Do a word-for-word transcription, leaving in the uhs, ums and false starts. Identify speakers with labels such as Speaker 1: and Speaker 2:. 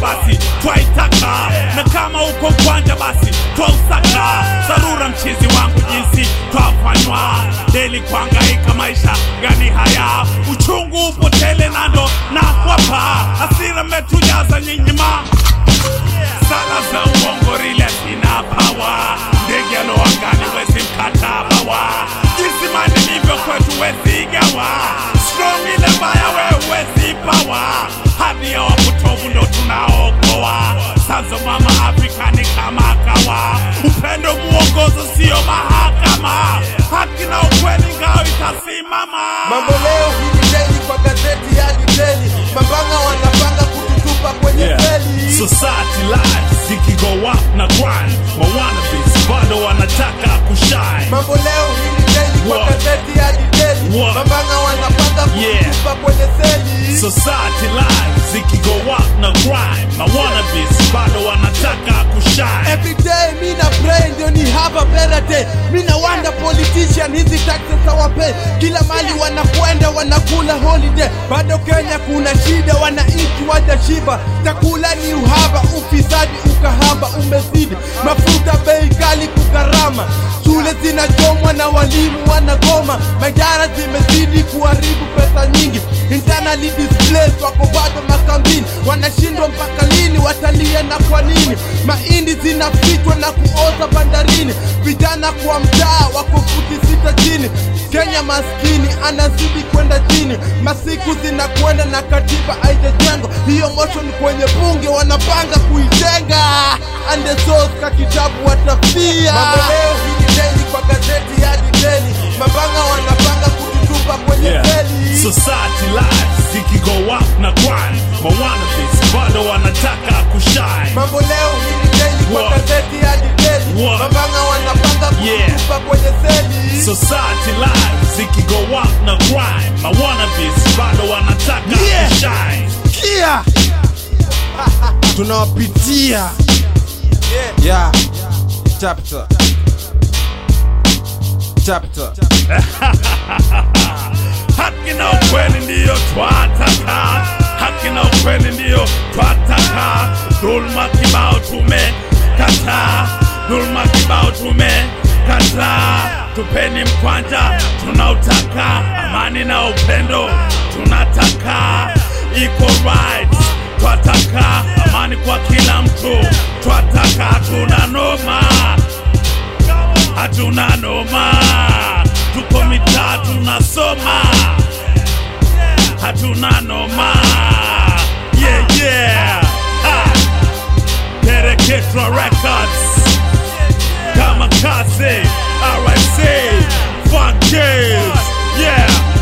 Speaker 1: basi twaitaka, na kama uko kwanja basi twausaka. Sarura mchizi wangu jinsi twafanywa, deli kuhangaika maisha gani haya, uchungu upotele nando na kwapa, hasira metujaza nyinyima, sala za uongo rile sina power, ndege alo angani wezi mkatabawa, jinsi mani livyo kwetu wezi igawa, strong ile mbaya we wezi power, hadi ya wakutovu ndo tunaokoa, sanzo mama Afrika ni kama kawa, upendo muongozo sio mahakama, haki na ukweli ngao itasimama.
Speaker 2: Mambo leo hili daily kwa gazeti ya Daily, mambanga wanapanga kututupa kwenye feli.
Speaker 1: Yeah. Society life zikigo up na grind, mawannabes bado wanataka kushine.
Speaker 2: Mambo leo hili daily kwa gazeti ya Daily, mambanga wanapanga kututupa yeah. kwenye feli.
Speaker 1: Society life zikigo up na grind, mawannabes bado wanataka kushine.
Speaker 2: Every day mina pray ndio ni have a better day. Mina wonder politician hizi taxes hawapay, kila mali wanakwenda wanakula holiday, bado Kenya kuna shida, wananchi wajashiba, chakula ni uhaba, ufisadi ukahaba umezidi, mafuta bei kali kukarama, shule zinachomwa na walimu wanagoma, majara zimezidi kuharibu pesa nyingi, internally displaced wako bado makambini, wanashindwa mpaka lini, watalia na kwa nini, mahindi zinafichwa na kuoza bandarini, vijana kwa mtaa wako futi sita chini, Kenya maskini anazidi kwenda chini, masiku zinakwenda na katiba haijajengwa, hiyo motion kwenye bunge wanapanga kuitenga, and the source ka kitabu watafia. Mambo leo hili daily kwa gazeti ya Daily, mabanga wanapanga kututupa kwenye
Speaker 1: yeah.
Speaker 2: feli.
Speaker 1: Society life zikigo up na grind, mawannabes bado wanataka kushine.
Speaker 2: Mambo leo hili daily kwa gazeti ya Daily, mabanga wanapanga kututupa yeah. kwenye feli.
Speaker 1: Society life zikigo up na grind, mawannabes bado wanataka yeah. kushine.
Speaker 2: Kia tunawapitia yeah. yeah chapter chapter
Speaker 1: haki na ukweli ndiyo twataka, haki na ukweli ndiyo twataka, dhulma kibao tumekata, dhulma kibao tumekata, tupeni mkwanja tunautaka, amani na upendo tunataka, equal rights twataka, amani kwa kila mtu twataka, hatuna noma, hatuna noma, tuko mitaa tunasoma, hatuna noma, yeah yeah, ha. Kereketwa Records, Kamakaze, R I C, Funk Kids, yeah.